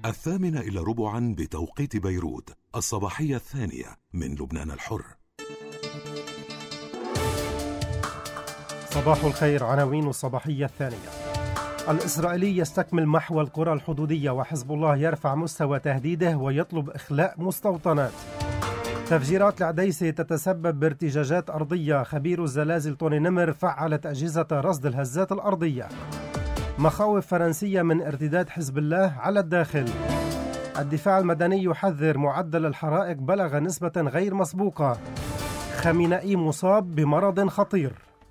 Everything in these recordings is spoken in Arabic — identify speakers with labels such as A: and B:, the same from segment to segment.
A: 8:15 بتوقيت بيروت، الصباحية الثانية من لبنان الحر.
B: صباح الخير. عناوين الصباحية الثانية: الإسرائيلي يستكمل محو القرى الحدودية، وحزب الله يرفع مستوى تهديده ويطلب إخلاء مستوطنات. تفجيرات العديسة تتسبب بارتجاجات أرضية، خبير الزلازل توني نمر فعلت أجهزة رصد الهزات الأرضية. مخاوف فرنسية من ارتداد حزب الله على الداخل. الدفاع المدني يحذر معدل الحرائق بلغ نسبة غير مسبوقة. خامنئي مصاب بمرض خطير.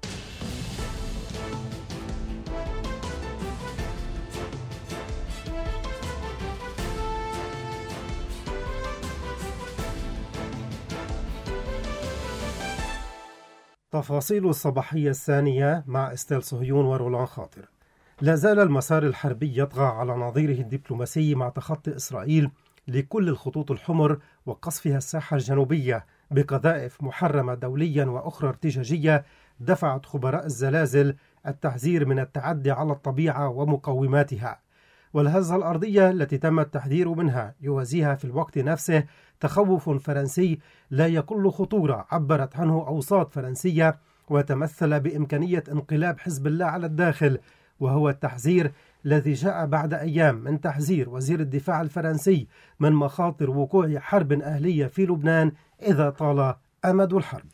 B: تفاصيل الصباحية الثانية مع استيل صهيون ورولان خاطر. لا زال المسار الحربي يطغى على نظيره الدبلوماسي مع تخطي إسرائيل لكل الخطوط الحمر وقصفها الساحة الجنوبية بقذائف محرمة دوليا وأخرى ارتجاجية دفعت خبراء الزلازل التحذير من التعدي على الطبيعة ومقوماتها. والهزة الأرضية التي تم التحذير منها يوازيها في الوقت نفسه تخوف فرنسي لا يقل خطورة عبرت عنه أوساط فرنسية وتمثل بإمكانية انقلاب حزب الله على الداخل، وهو التحذير الذي جاء بعد أيام من تحذير وزير الدفاع الفرنسي من مخاطر وقوع حرب أهلية في لبنان إذا طال أمد الحرب.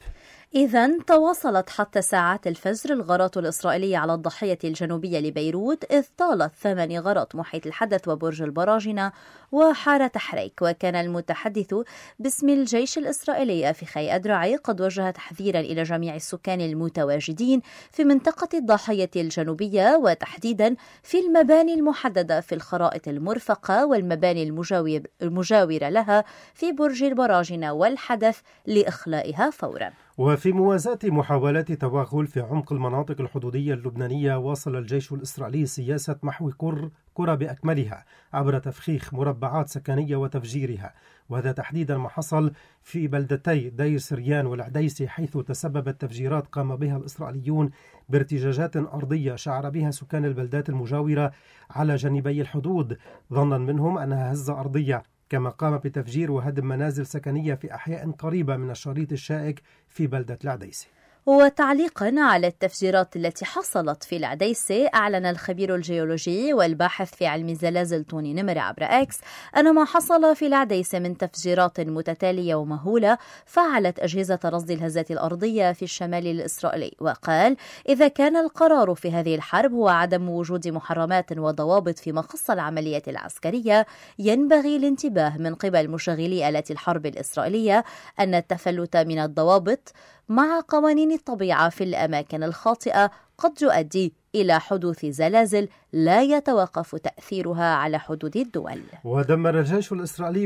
C: إذن تواصلت حتى ساعات الفجر الغارات الإسرائيلية على الضاحية الجنوبية لبيروت، إذ طالت 8 غارات محيط الحدث وبرج البراجنة وحارة حريك. وكان المتحدث باسم الجيش الإسرائيلي أفيخاي أدرعي قد وجه تحذيرا إلى جميع السكان المتواجدين في منطقة الضاحية الجنوبية، وتحديدا في المباني المحددة في الخرائط المرفقة والمباني المجاورة لها في برج البراجنة والحدث لإخلائها فورا.
B: وفي موازاة محاولات توغل في عمق المناطق الحدودية اللبنانية، واصل الجيش الإسرائيلي سياسة محو قرى بأكملها عبر تفخيخ مربعات سكنية وتفجيرها، وهذا تحديدا ما حصل في بلدتي دير سريان والعديسي، حيث تسببت تفجيرات قام بها الإسرائيليون بارتجاجات أرضية شعر بها سكان البلدات المجاورة على جانبي الحدود ظنا منهم أنها هزة أرضية، كما قام بتفجير وهدم منازل سكنية في أحياء قريبة من الشريط الشائك في بلدة العديسي.
C: وتعليقا على التفجيرات التي حصلت في العديسة، أعلن الخبير الجيولوجي والباحث في علم الزلازل توني نمر عبر إكس أن ما حصل في العديسة من تفجيرات متتالية ومهولة فعلت أجهزة رصد الهزات الأرضية في الشمال الإسرائيلي. وقال: إذا كان القرار في هذه الحرب هو عدم وجود محرمات وضوابط في مخص العملية العسكرية، ينبغي الانتباه من قبل مشغلي آلات الحرب الإسرائيلية أن التفلت من الضوابط مع قوانين الطبيعة في الأماكن الخاطئة قد يؤدي إلى حدوث زلازل لا يتوقف تأثيرها على حدود الدول.
B: ودمر الجيش الإسرائيلي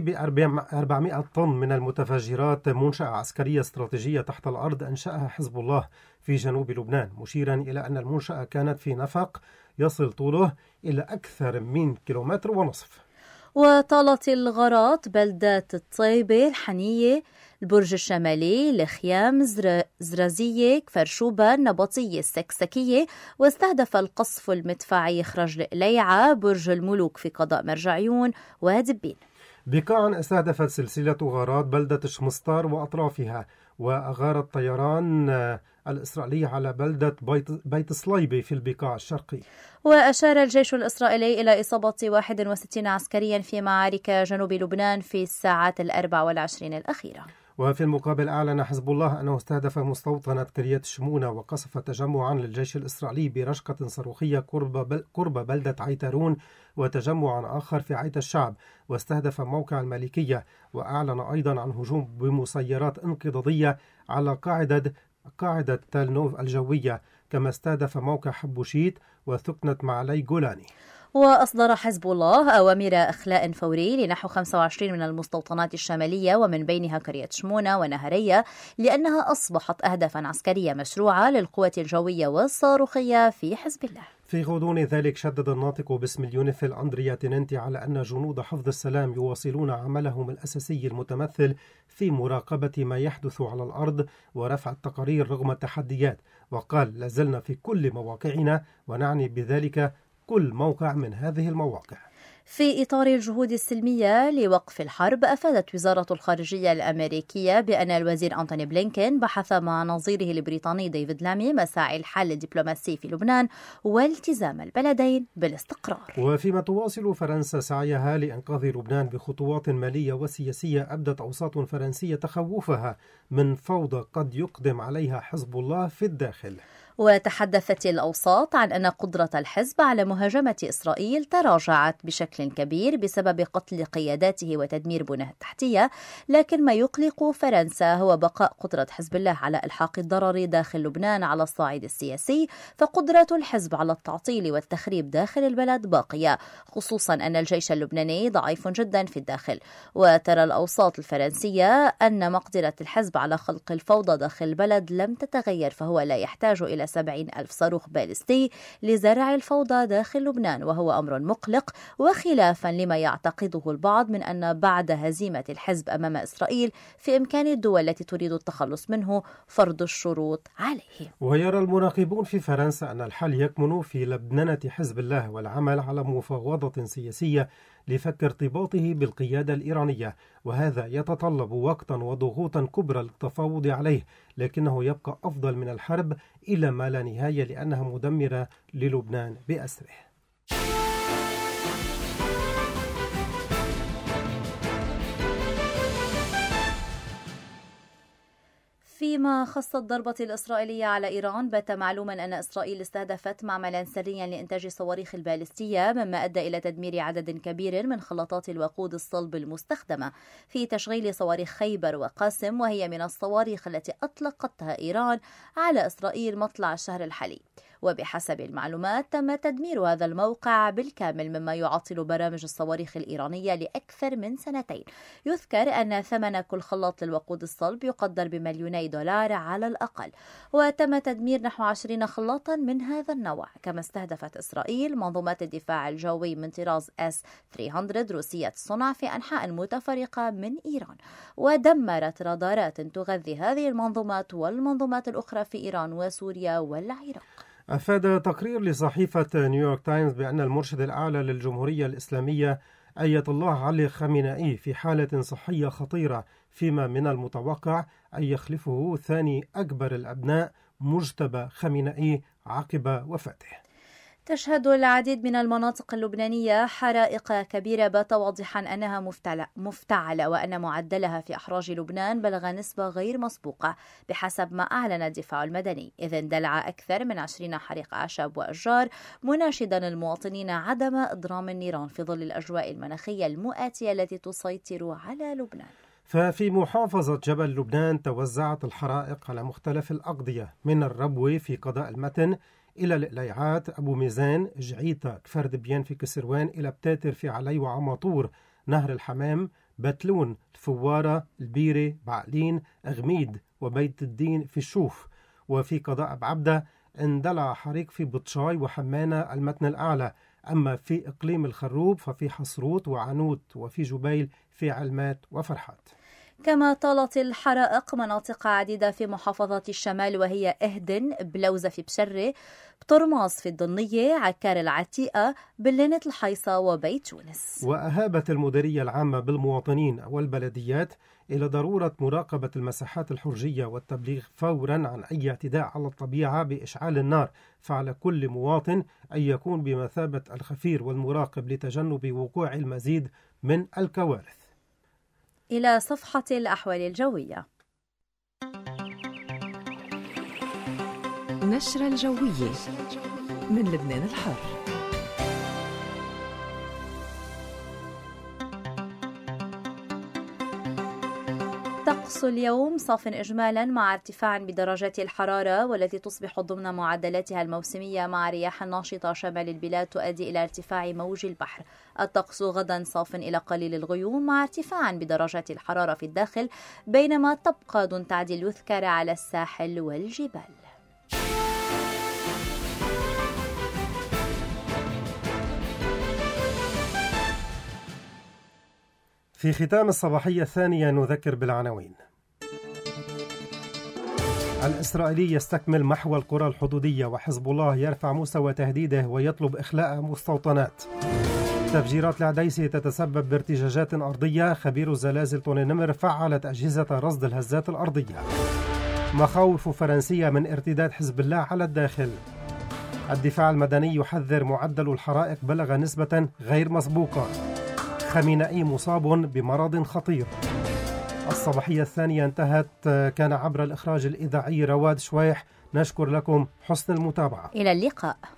B: ب400 طن من المتفجرات منشأة عسكرية استراتيجية تحت الأرض أنشأها حزب الله في جنوب لبنان، مشيرا إلى أن المنشأة كانت في نفق يصل طوله إلى أكثر من 1.5 كيلومتر.
C: وطالت الغارات بلدات الطيبة، الحنية، البرج الشمالي، الخيام، زرازية، كفرشوبة، النبطية، السكسكية. واستهدف القصف المدفعي خرج القليعة، برج الملوك في قضاء مرجعيون ودبين.
B: بقاعا استهدفت سلسلة غارات بلدة شمسطار وأطرافها، وأغارت طيران الإسرائيلي على بلدة بيت صليبي في البقاع الشرقي.
C: وأشار الجيش الإسرائيلي إلى إصابة 61 عسكريا في معارك جنوب لبنان في الساعات 24 الأخيرة.
B: وفي المقابل أعلن حزب الله أنه استهدف مستوطنة كريات شمونة وقصف تجمعا للجيش الإسرائيلي برشقة صاروخية قرب بلدة عيتارون، وتجمعا آخر في عيت الشعب، واستهدف موقع المالكية. وأعلن أيضا عن هجوم بمسيرات انقضاضية على قاعدة تل نوف الجوية، كما استهدف موقع حبوشيت وثكنة معلي جولاني.
C: وأصدر حزب الله أوامر إخلاء فوري لنحو 25 من المستوطنات الشمالية، ومن بينها قرية شمونة ونهرية، لأنها أصبحت أهدافا عسكرية مشروعة للقوات الجوية والصاروخية في حزب الله.
B: في غضون ذلك شدد الناطق باسم اليونيفيل أندريا تيننتي على أن جنود حفظ السلام يواصلون عملهم الأساسي المتمثل في مراقبة ما يحدث على الأرض ورفع التقارير رغم التحديات، وقال: لازلنا في كل مواقعنا، ونعني بذلك كل موقع من هذه المواقع.
C: في إطار الجهود السلمية لوقف الحرب، أفادت وزارة الخارجية الأمريكية بأن الوزير أنتوني بلينكين بحث مع نظيره البريطاني ديفيد لامي مساعي الحل الدبلوماسي في لبنان والتزام البلدين بالاستقرار.
B: وفيما تواصل فرنسا سعيها لإنقاذ لبنان بخطوات مالية وسياسية، أبدت أوساط فرنسية تخوفها من فوضى قد يقدم عليها حزب الله في الداخل.
C: وتحدثت الأوساط عن أن قدرة الحزب على مهاجمة إسرائيل تراجعت بشكل كبير بسبب قتل قياداته وتدمير بنى التحتية، لكن ما يقلق فرنسا هو بقاء قدرة حزب الله على إلحاق الضرر داخل لبنان على الصعيد السياسي، فقدرة الحزب على التعطيل والتخريب داخل البلد باقية، خصوصا أن الجيش اللبناني ضعيف جدا في الداخل. وترى الأوساط الفرنسية أن مقدرة الحزب على خلق الفوضى داخل البلد لم تتغير، فهو لا يحتاج إلى 70,000 صاروخ باليستي لزرع الفوضى داخل لبنان، وهو أمر مقلق وخلافا لما يعتقده البعض من أن بعد هزيمة الحزب أمام إسرائيل في إمكان الدول التي تريد التخلص منه فرض الشروط عليه.
B: ويرى المراقبون في فرنسا أن الحل يكمن في لبننة حزب الله والعمل على مفاوضة سياسية لفك ارتباطه بالقيادة الإيرانية، وهذا يتطلب وقتا وضغوطا كبرى للتفاوض عليه، لكنه يبقى أفضل من الحرب إلى ما لا نهاية لأنها مدمرة للبنان بأسره.
C: فيما خص الضربة الإسرائيلية على إيران، بات معلوما أن إسرائيل استهدفت معملا سريا لإنتاج الصواريخ البالستية، مما أدى إلى تدمير عدد كبير من خلاطات الوقود الصلب المستخدمة في تشغيل صواريخ خيبر وقاسم، وهي من الصواريخ التي أطلقتها إيران على إسرائيل مطلع الشهر الحالي. وبحسب المعلومات تم تدمير هذا الموقع بالكامل، مما يعطل برامج الصواريخ الإيرانية لأكثر من سنتين. يذكر أن ثمن كل خلاط للوقود الصلب يقدر $2,000,000 على الأقل، وتم تدمير نحو 20 خلاطا من هذا النوع. كما استهدفت إسرائيل منظومات الدفاع الجوي من طراز S-300 روسية الصنع في أنحاء متفرقة من إيران، ودمرت رادارات تغذي هذه المنظومات والمنظومات الأخرى في إيران وسوريا والعراق.
B: أفاد تقرير لصحيفة نيويورك تايمز بأن المرشد الأعلى للجمهورية الإسلامية آية الله علي خامنئي في حالة صحية خطيرة، فيما من المتوقع أن يخلفه ثاني أكبر الأبناء مجتبى خامنئي عقب وفاته.
C: تشهد العديد من المناطق اللبنانية حرائق كبيرة بات واضحا أنها مفتعلة، وأن معدلها في أحراج لبنان بلغ نسبة غير مسبوقة بحسب ما أعلن الدفاع المدني، إذ اندلع أكثر من 20 حريق أعشاب وأشجار، مناشدا المواطنين عدم إضرام النيران في ظل الأجواء المناخية المؤاتية التي تسيطر على لبنان.
B: ففي محافظة جبل لبنان توزعت الحرائق على مختلف الأقضية، من الربوة في قضاء المتن إلى القليعات، أبو ميزان، جعيتا، كفر دبيان في كسروان، إلى بتاتر في علي وعماطور، نهر الحمام، بتلون، الفوارة، البيرة، بعقلين، أغميد وبيت الدين في الشوف. وفي قضاء أبو عبدة اندلع حريق في بطشاي وحمانة المتن الأعلى. أما في إقليم الخروب ففي حصروت وعنوت، وفي جبيل في علمات وفرحات.
C: كما طالت الحرائق مناطق عديدة في محافظة الشمال، وهي إهدن، بلوزة في بشرة، بطرماس في الضنية، عكار العتيقة، بلينة الحيصة وبيت تونس.
B: وأهابت المديرية العامة بالمواطنين والبلديات إلى ضرورة مراقبة المساحات الحرجية والتبليغ فورا عن أي اعتداء على الطبيعة بإشعال النار، فعلى كل مواطن أن يكون بمثابة الخفير والمراقب لتجنب وقوع المزيد من الكوارث.
C: إلى صفحة الأحوال الجوية.
D: نشرة الجوية من لبنان الحر.
C: طقس اليوم صاف إجمالا مع ارتفاع بدرجات الحرارة، والتي تصبح ضمن معدلاتها الموسمية مع رياح ناشطة شمال البلاد تؤدي إلى ارتفاع موج البحر. الطقس غدا صاف إلى قليل الغيوم مع ارتفاع بدرجات الحرارة في الداخل، بينما تبقى دون تعديل يذكر على الساحل والجبال.
B: في ختام الصباحية الثانية نذكر بالعناوين. الإسرائيلي يستكمل محو القرى الحدودية، وحزب الله يرفع مستوى تهديده ويطلب إخلاء مستوطنات. تفجيرات العديسة تتسبب بارتجاجات أرضية. خبير الزلازل توني نمر فعلت أجهزة رصد الهزات الأرضية. مخاوف فرنسية من ارتداد حزب الله على الداخل. الدفاع المدني يحذر معدل الحرائق بلغ نسبة غير مسبوقة. خامنئي مصاب بمرض خطير. الصباحية الثانية انتهت. كان عبر الإخراج الإذاعي رواد شويح. نشكر لكم حسن المتابعة.
C: إلى اللقاء.